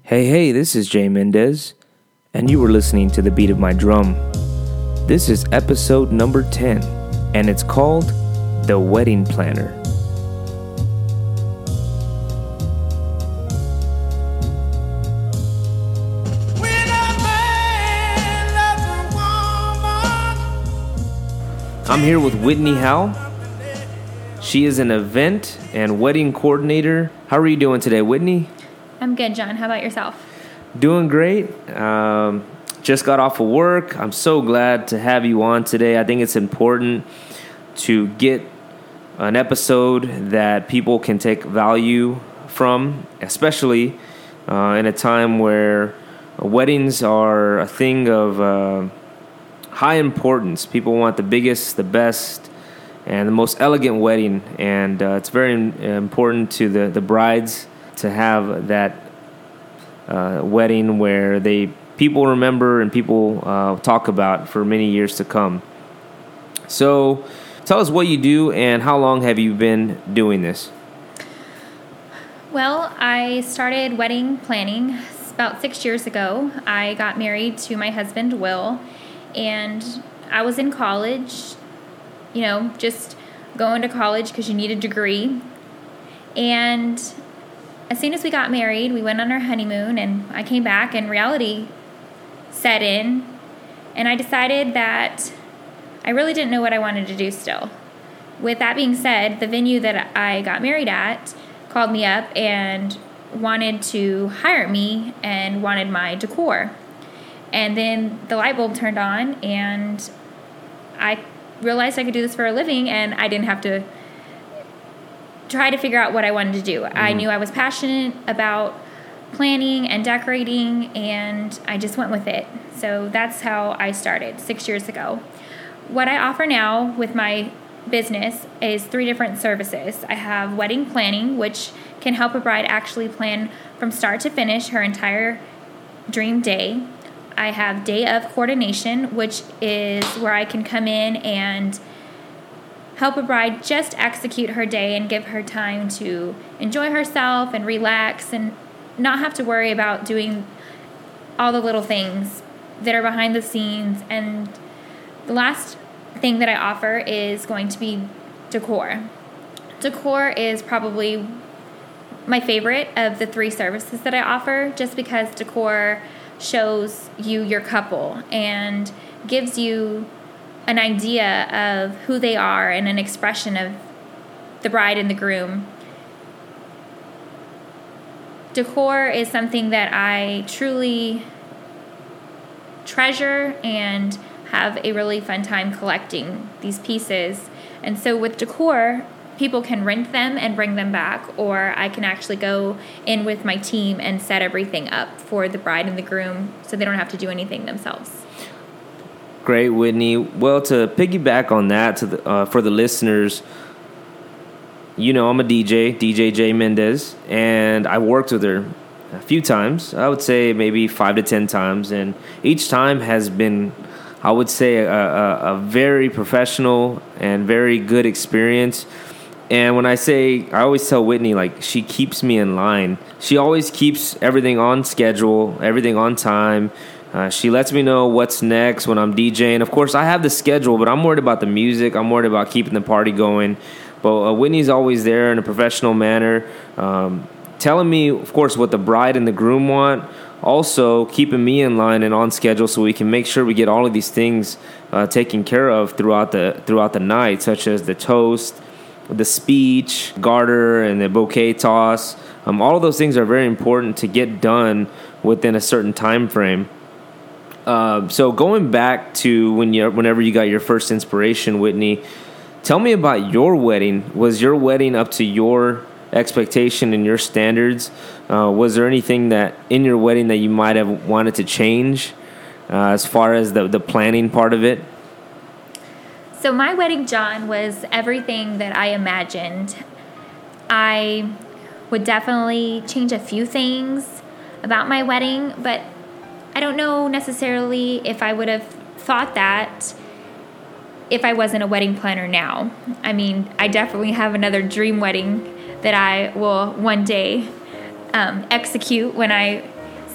Hey, this is Jay Mendez, and you were listening to The Beat of My Drum. This is episode number 10, and it's called The Wedding Planner. I'm here with Whitney Howe. She is an event and wedding coordinator. How are you doing today, Whitney? I'm good, John. How about yourself? Doing great. Just got off of work. I'm so glad to have you on today. I think it's important to get an episode that people can take value from, especially in a time where weddings are a thing of high importance. People want the biggest, the best, and the most elegant wedding, and it's very important to the brides to have that wedding where people remember and people talk about for many years to come. So tell us what you do and how long have you been doing this? Well, I started wedding planning about 6 years ago. I got married to my husband, Will, and I was in college, just going to college because you need a degree. And as soon as we got married, we went on our honeymoon, and I came back, and reality set in, and I decided that I really didn't know what I wanted to do still. With that being said, the venue that I got married at called me up and wanted to hire me and wanted my decor. And then the light bulb turned on, and I realized I could do this for a living, and I didn't have to try to figure out what I wanted to do. I knew I was passionate about planning and decorating, and I just went with it. So that's how I started 6 years ago. What I offer now with my business is 3 different services. I have wedding planning, which can help a bride actually plan from start to finish her entire dream day. I have day of coordination, which is where I can come in and help a bride just execute her day and give her time to enjoy herself and relax and not have to worry about doing all the little things that are behind the scenes. And the last thing that I offer is going to be decor. Decor is probably my favorite of the 3 services that I offer, just because decor shows you your couple and gives you an idea of who they are and an expression of the bride and the groom. Decor is something that I truly treasure and have a really fun time collecting these pieces. And so with decor, people can rent them and bring them back, or I can actually go in with my team and set everything up for the bride and the groom so they don't have to do anything themselves. Great, Whitney. Well, to piggyback on that, for the listeners, I'm a DJ Jay Mendez, and I worked with her a few times. I would say maybe 5 to 10 times, and each time has been, I would say, a very professional and very good experience. And when I always tell Whitney, she keeps me in line. She always keeps everything on schedule, everything on time. She lets me know what's next when I'm DJing. Of course, I have the schedule, but I'm worried about the music. I'm worried about keeping the party going. But Whitney's always there in a professional manner, telling me, of course, what the bride and the groom want. Also, keeping me in line and on schedule so we can make sure we get all of these things taken care of throughout the night, such as the toast, the speech, garter, and the bouquet toss. All of those things are very important to get done within a certain time frame. So going back to whenever you got your first inspiration, Whitney, tell me about your wedding. Was your wedding up to your expectation and your standards? Was there anything that in your wedding that you might have wanted to change as far as the planning part of it? So my wedding, John, was everything that I imagined. I would definitely change a few things about my wedding, but I don't know necessarily if I would have thought that if I wasn't a wedding planner now. I mean, I definitely have another dream wedding that I will one day execute when I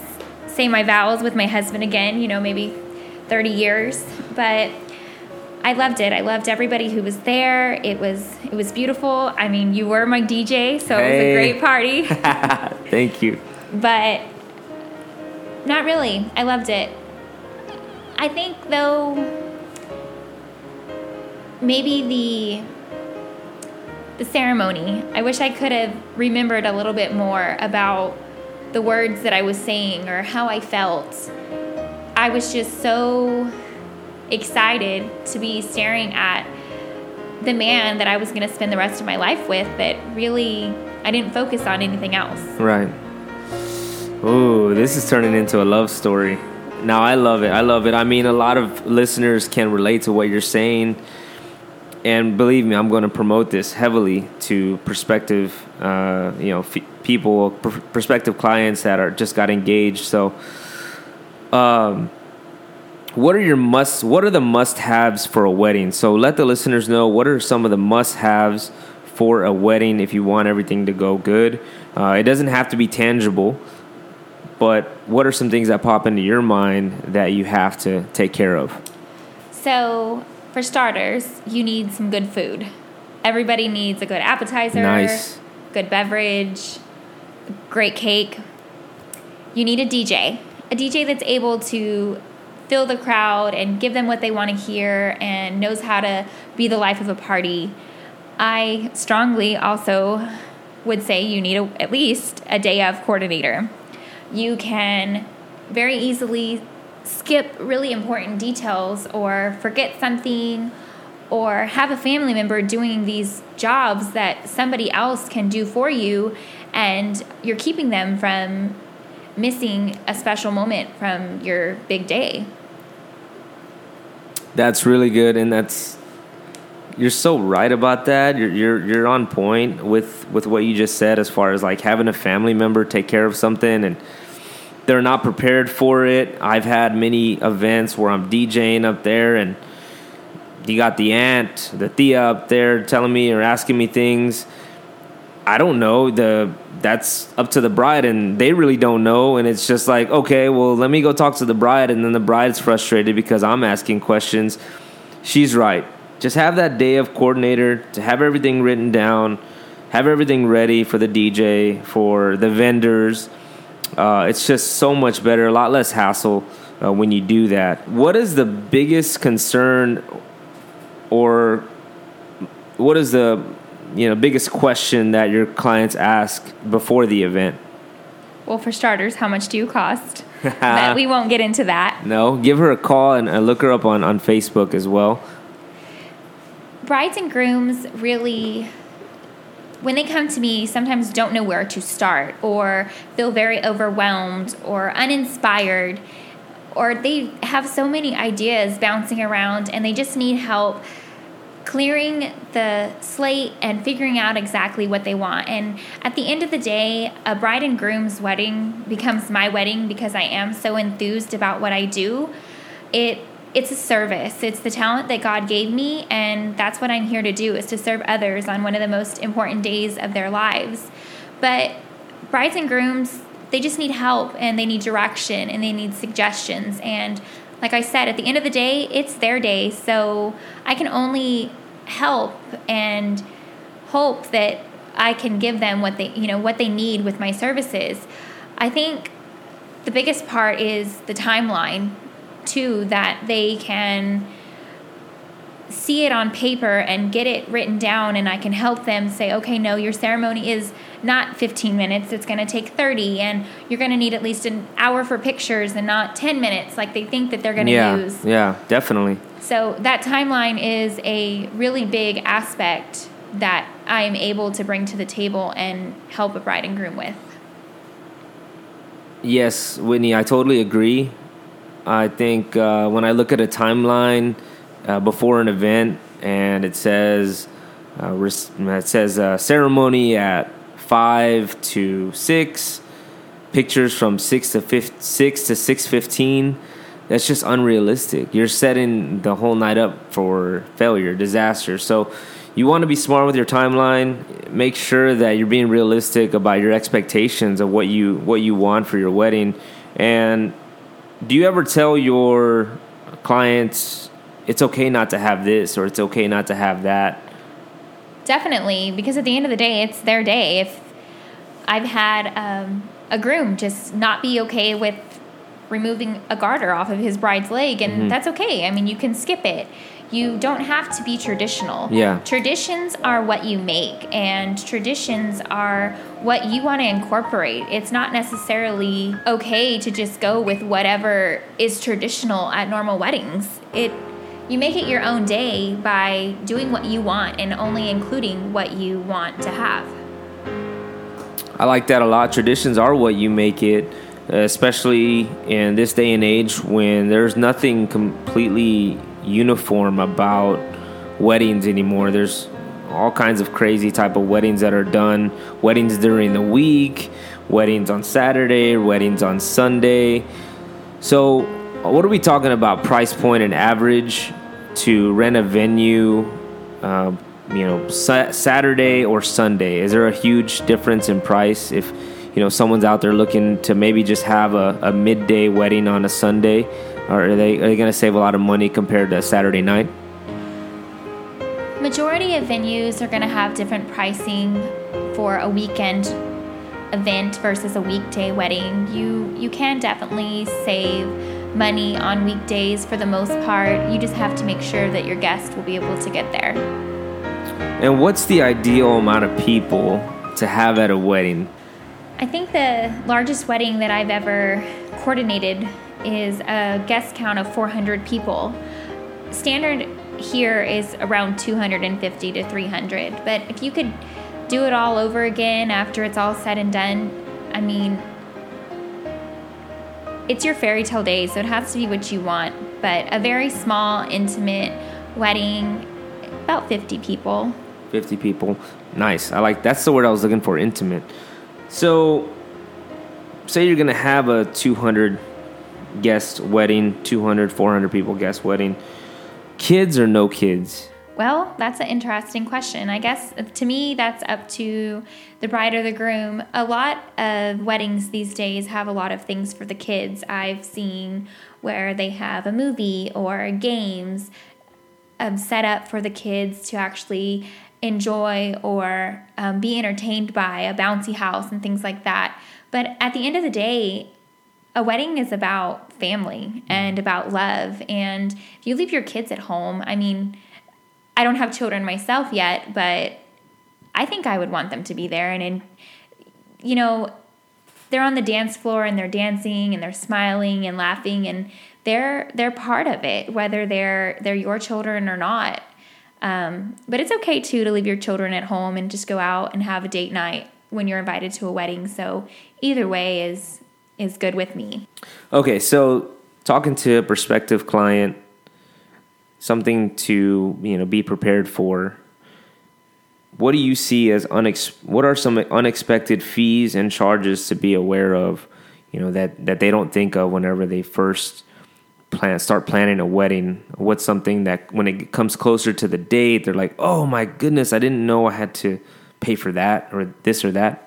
say my vows with my husband again, maybe 30 years. But I loved it. I loved everybody who was there. It was beautiful. I mean, you were my DJ, so It was a great party. Thank you. But not really. I loved it. I think, though, maybe the ceremony, I wish I could have remembered a little bit more about the words that I was saying or how I felt. I was just so excited to be staring at the man that I was going to spend the rest of my life with that really I didn't focus on anything else. Right. Ooh, this is turning into a love story. Now, I love it. I mean, a lot of listeners can relate to what you're saying. And believe me, I'm going to promote this heavily to prospective, people, prospective clients that are just got engaged. So, what are the must-haves for a wedding? So let the listeners know, what are some of the must-haves for a wedding if you want everything to go good? It doesn't have to be tangible, but what are some things that pop into your mind that you have to take care of? So, for starters, you need some good food. Everybody needs a good appetizer, nice, good beverage, great cake. You need a DJ that's able to fill the crowd and give them what they want to hear and knows how to be the life of a party. I strongly also would say you need at least a day of coordinator. You can very easily skip really important details or forget something or have a family member doing these jobs that somebody else can do for you, and you're keeping them from missing a special moment from your big day. That's really good, and you're so right about that. You're on point with what you just said as far as like having a family member take care of something and they're not prepared for it. I've had many events where I'm DJing up there and you got the aunt, the tia up there telling me or asking me things. I don't know. That's up to the bride, and they really don't know. And it's just like, okay, well, let me go talk to the bride. And then the bride's frustrated because I'm asking questions. She's right. Just have that day of coordinator to have everything written down, have everything ready for the DJ, for the vendors. It's just so much better, a lot less hassle when you do that. What is the biggest concern, or what is the biggest question that your clients ask before the event? Well, for starters, how much do you cost? But we won't get into that. No, give her a call and look her up on Facebook as well. Brides and grooms really, when they come to me, sometimes don't know where to start or feel very overwhelmed or uninspired, or they have so many ideas bouncing around and they just need help clearing the slate and figuring out exactly what they want. And at the end of the day, a bride and groom's wedding becomes my wedding because I am so enthused about what I do. It's a service. It's the talent that God gave me, and that's what I'm here to do, is to serve others on one of the most important days of their lives. But brides and grooms, they just need help, and they need direction, and they need suggestions. And like I said, at the end of the day, it's their day, so I can only help and hope that I can give them what they need with my services. I think the biggest part is the timeline, too, that they can see it on paper and get it written down, and I can help them say, okay, no, your ceremony is not 15 minutes, it's going to take 30, and you're going to need at least an hour for pictures and not 10 minutes like they think that they're going to use. Yeah, definitely. So that timeline is a really big aspect that I am able to bring to the table and help a bride and groom with. Yes, Whitney, I totally agree. I think when I look at a timeline before an event and it says ceremony at 5 to 6, pictures from 6 to 6:15, that's just unrealistic. You're setting the whole night up for failure, disaster. So you want to be smart with your timeline. Make sure that you're being realistic about your expectations of what you want for your wedding. And do you ever tell your clients it's okay not to have this or it's okay not to have that? Definitely, because at the end of the day, it's their day. If I've had a groom just not be okay with removing a garter off of his bride's leg, and that's okay. I mean, you can skip it. You don't have to be traditional. Yeah. Traditions are what you make, and traditions are what you want to incorporate. It's not necessarily okay to just go with whatever is traditional at normal weddings. You make it your own day by doing what you want and only including what you want to have. I like that a lot. Traditions are what you make it, especially in this day and age when there's nothing completely uniform about weddings anymore. There's all kinds of crazy type of weddings that are done. Weddings during the week, weddings on Saturday, weddings on Sunday. So what are we talking about price point and average to rent a venue, Saturday or Sunday? Is there a huge difference in price if, someone's out there looking to maybe just have a midday wedding on a Sunday? Or are they going to save a lot of money compared to a Saturday night? Majority of venues are going to have different pricing for a weekend event versus a weekday wedding. You can definitely save money on weekdays for the most part. You just have to make sure that your guest will be able to get there. And what's the ideal amount of people to have at a wedding? I think the largest wedding that I've ever coordinated is a guest count of 400 people. Standard here is around 250 to 300. But if you could do it all over again after it's all said and done, I mean, it's your fairy tale days, so it has to be what you want. But a very small, intimate wedding, about 50 people. 50 people. Nice. That's the word I was looking for, intimate. So, say you're going to have a 200 guest wedding, 200, 400 people guest wedding. Kids or no kids? Well, that's an interesting question. I guess to me, that's up to the bride or the groom. A lot of weddings these days have a lot of things for the kids. I've seen where they have a movie or games set up for the kids to actually enjoy or be entertained by, a bouncy house and things like that. But at the end of the day, a wedding is about family and about love. And if you leave your kids at home, I mean, I don't have children myself yet, but I think I would want them to be there. And they're on the dance floor and they're dancing and they're smiling and laughing, and they're part of it, whether they're your children or not. But it's okay too to leave your children at home and just go out and have a date night when you're invited to a wedding. So either way is good with me. Okay, so talking to a prospective client, something to be prepared for. What do you see as what are some unexpected fees and charges to be aware of? That they don't think of whenever they first start planning a wedding. What's something that when it comes closer to the date, they're like, "Oh my goodness, I didn't know I had to pay for that or this or that."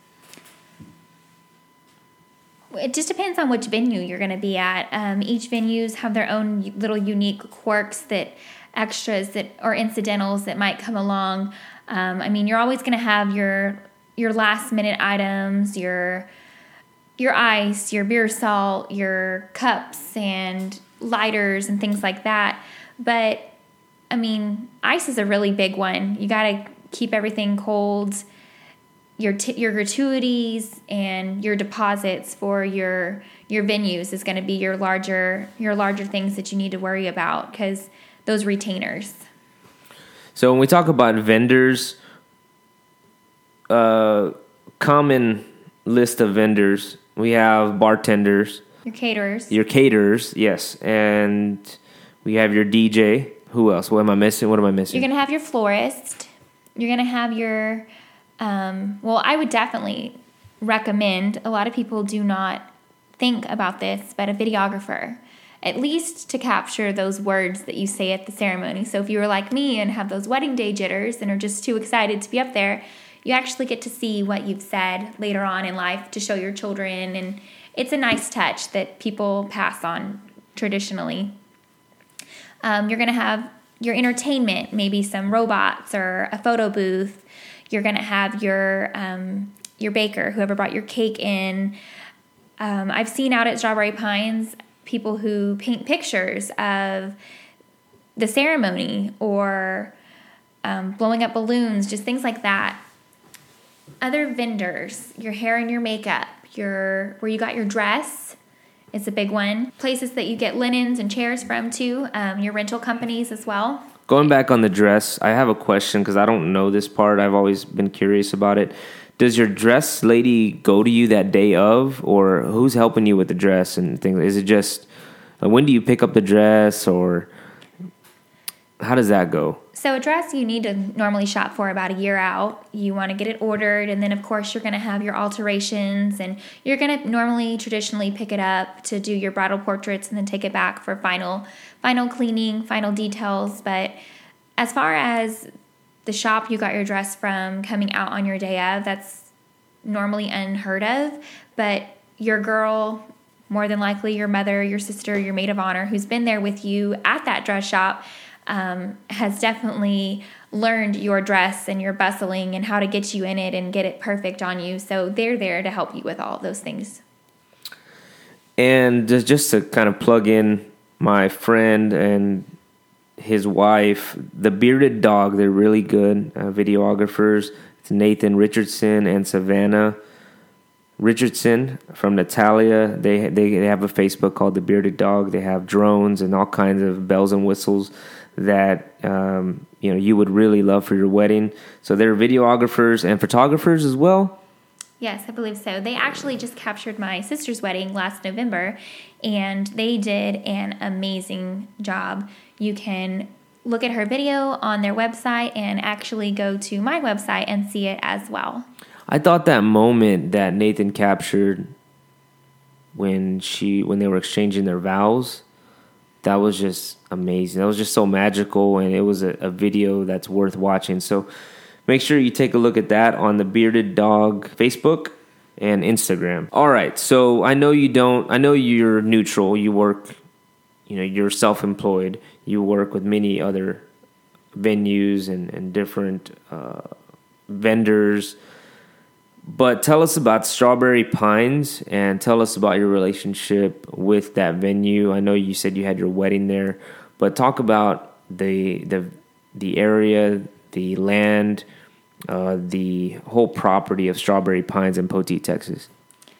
It just depends on which venue you're going to be at. Each venues have their own little unique quirks, extras or incidentals that might come along. You're always going to have your last minute items, your ice, your beer salt, your cups and lighters and things like that. But ice is a really big one. You got to keep everything cold. Your gratuities and your deposits for your venues is going to be your larger things that you need to worry about, because those retainers. So when we talk about vendors, common list of vendors, we have bartenders, your caterers, yes, and we have your DJ. Who else? What am I missing? You're going to have your florist. You're going to have your I would definitely recommend, a lot of people do not think about this, but a videographer, at least to capture those words that you say at the ceremony. So if you were like me and have those wedding day jitters and are just too excited to be up there, you actually get to see what you've said later on in life to show your children, and it's a nice touch that people pass on traditionally. You're going to have your entertainment, maybe some robots or a photo booth. You're going to have your baker, whoever brought your cake in. I've seen out at Strawberry Pines people who paint pictures of the ceremony or blowing up balloons, just things like that. Other vendors, your hair and your makeup, where you got your dress is a big one. Places that you get linens and chairs from too, your rental companies as well. Going back on the dress, I have a question because I don't know this part. I've always been curious about it. Does your dress lady go to you that day of, or who's helping you with the dress and things? Is it just, when do you pick up the dress, or how does that go? So a dress you need to normally shop for about a year out. You want to get it ordered, and then of course you're going to have your alterations, and you're going to normally traditionally pick it up to do your bridal portraits and then take it back for final cleaning, final details. But as far as the shop you got your dress from coming out on your day of, that's normally unheard of. But your girl, more than likely your mother, your sister, your maid of honor, who's been there with you at that dress shop, has definitely learned your dress and your bustling and how to get you in it and get it perfect on you. So they're there to help you with all of those things. And just to kind of plug in my friend and his wife, the Bearded Dog, they're really good videographers. It's Nathan Richardson and Savannah Richardson from Natalia. They have a Facebook called The Bearded Dog. They have drones and all kinds of bells and whistles that you would really love for your wedding. So they're videographers and photographers as well. Yes, I believe so. They actually just captured my sister's wedding last November, and they did an amazing job. You can look at her video on their website and actually go to my website and see it as well. I thought that moment that Nathan captured when they were exchanging their vows, that was just amazing. That was just so magical, and it was a video that's worth watching. So make sure you take a look at that on the Bearded Dog Facebook and Instagram. All right, so I know you're neutral. You work, you're self-employed. You work with many other venues and different vendors. But tell us about Strawberry Pines and tell us about your relationship with that venue. I know you said you had your wedding there, but talk about the area, the land, the whole property of Strawberry Pines in Poteet, Texas.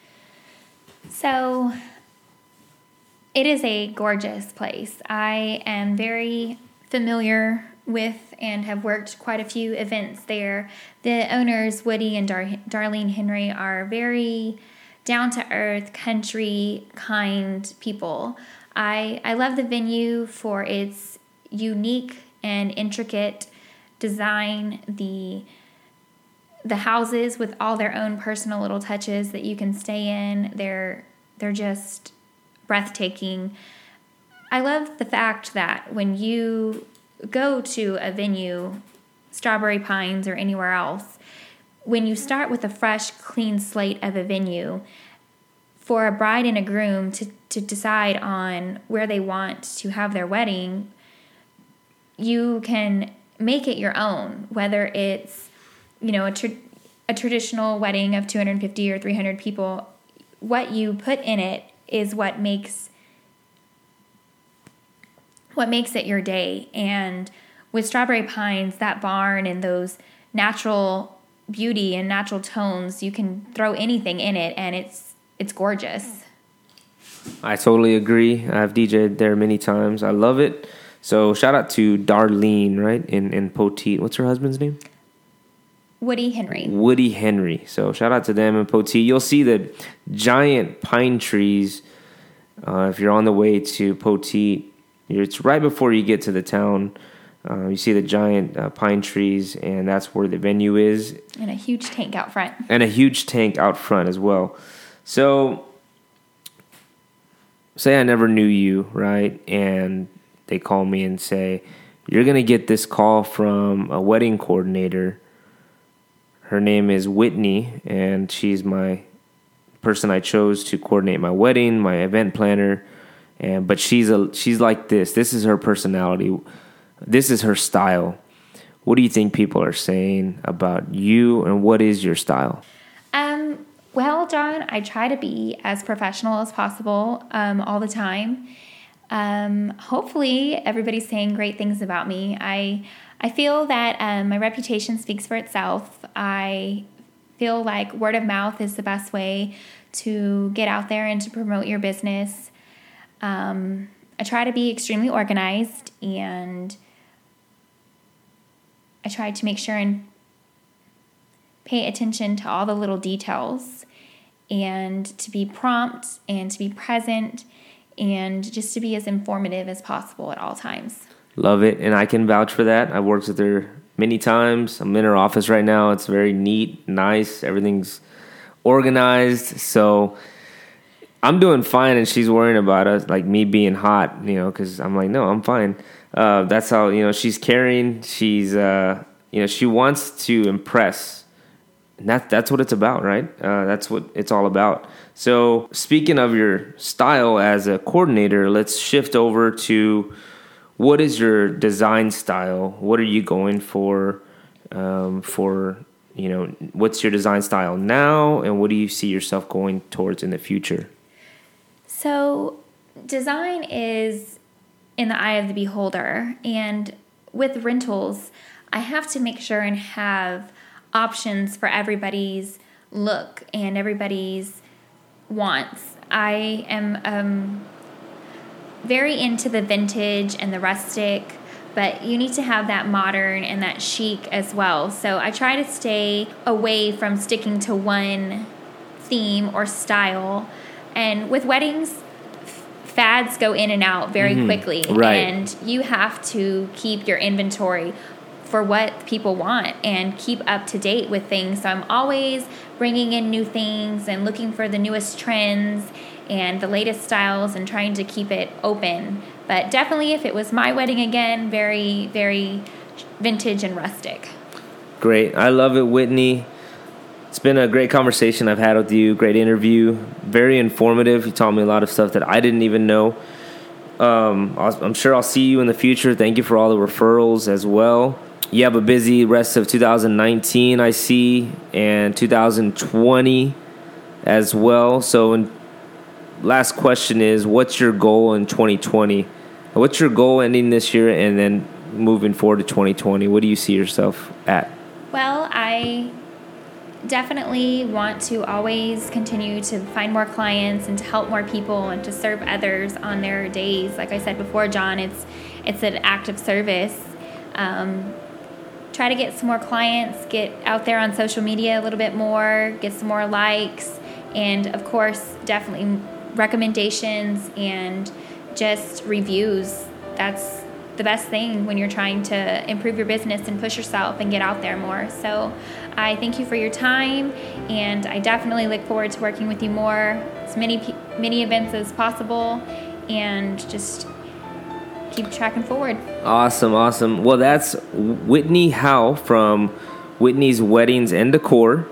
So it is a gorgeous place. I am very familiar with and have worked quite a few events there. The owners, Woody and Darlene Henry, are very down-to-earth, country, kind people. I love the venue for its unique and intricate design, the houses with all their own personal little touches that you can stay in. They're just breathtaking. I love the fact that when you go to a venue, Strawberry Pines or anywhere else, when you start with a fresh, clean slate of a venue, for a bride and a groom to decide on where they want to have their wedding, you can make it your own, whether it's a traditional wedding of 250 or 300 people. What you put in it is what makes it your day. And with Strawberry Pines, that barn and those natural beauty and natural tones, you can throw anything in it and it's gorgeous. I totally agree. I've DJed there many times. I love it. So shout out to Darlene, right, in Poteet. What's her husband's name? Woody Henry. Woody Henry. So shout out to them in Poteet. You'll see the giant pine trees if you're on the way to Poteet. It's right before you get to the town. You see the giant pine trees, and that's where the venue is. And a huge tank out front. And a huge tank out front as well. So, say I never knew you, right? And they call me and say, you're going to get this call from a wedding coordinator. Her name is Whitney, and she's my person I chose to coordinate my wedding, my event planner. But she's like this. This is her personality. This is her style. What do you think people are saying about you, and what is your style? Well, John, I try to be as professional as possible all the time. Hopefully, everybody's saying great things about me. I feel that my reputation speaks for itself. I feel like word of mouth is the best way to get out there and to promote your business. I try to be extremely organized, and I try to make sure and pay attention to all the little details, and to be prompt and to be present and just to be as informative as possible at all times. Love it, and I can vouch for that. I've worked with her many times. I'm in her office right now. It's very neat, nice. Everything's organized. So I'm doing fine, and she's worrying about us, like me being hot, because I'm like, no, I'm fine. That's how, she's caring. She's, she wants to impress. And that's what it's about, right? That's what it's all about. So speaking of your style as a coordinator, let's shift over to what is your design style? What are you going for, what's your design style now, and what do you see yourself going towards in the future? So design is in the eye of the beholder. And with rentals, I have to make sure and have options for everybody's look and everybody's wants. I am very into the vintage and the rustic, but you need to have that modern and that chic as well. So I try to stay away from sticking to one theme or style. And with weddings, fads go in and out very quickly. Right. And you have to keep your inventory for what people want and keep up to date with things. So I'm always bringing in new things and looking for the newest trends and the latest styles and trying to keep it open. But definitely, if it was my wedding again, very, very vintage and rustic. Great. I love it, Whitney. It's been a great conversation I've had with you. Great interview. Very informative. You taught me a lot of stuff that I didn't even know. I'm sure I'll see you in the future. Thank you for all the referrals as well. You have a busy rest of 2019, I see, and 2020 as well. So last question is, what's your goal in 2020? What's your goal ending this year and then moving forward to 2020? What do you see yourself at? Well, I definitely want to always continue to find more clients and to help more people and to serve others on their days. Like I said before, John, it's an act of service. Try to get some more clients, get out there on social media a little bit more, get some more likes, and of course, definitely recommendations and just reviews. That's the best thing when you're trying to improve your business and push yourself and get out there more. So I thank you for your time, and I definitely look forward to working with you more, as many events as possible, and just keep tracking forward. Awesome. Well, that's Whitney Howe from Whitney's Weddings and Decor.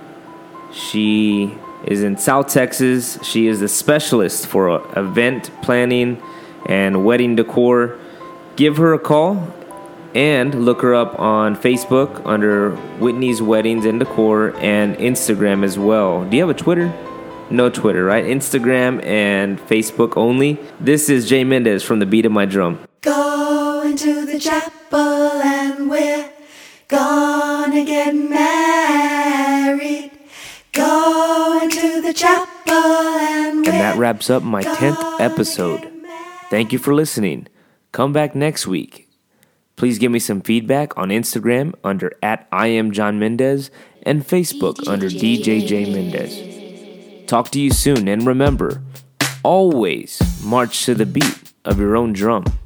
She is in South Texas. She is the specialist for event planning and wedding decor. Give her a call and look her up on Facebook under Whitney's Weddings and Decor, and Instagram as well. Do you have a Twitter? No Twitter, right? Instagram and Facebook only. This is Jay Mendez from The Beat of My Drum. Going to the chapel and we're gonna get married. Going to the chapel and that wraps up my 10th episode. Thank you for listening. Come back next week. Please give me some feedback on Instagram under @IamJohnMendez and Facebook under DJ J Mendez. Talk to you soon, and remember, always march to the beat of your own drum.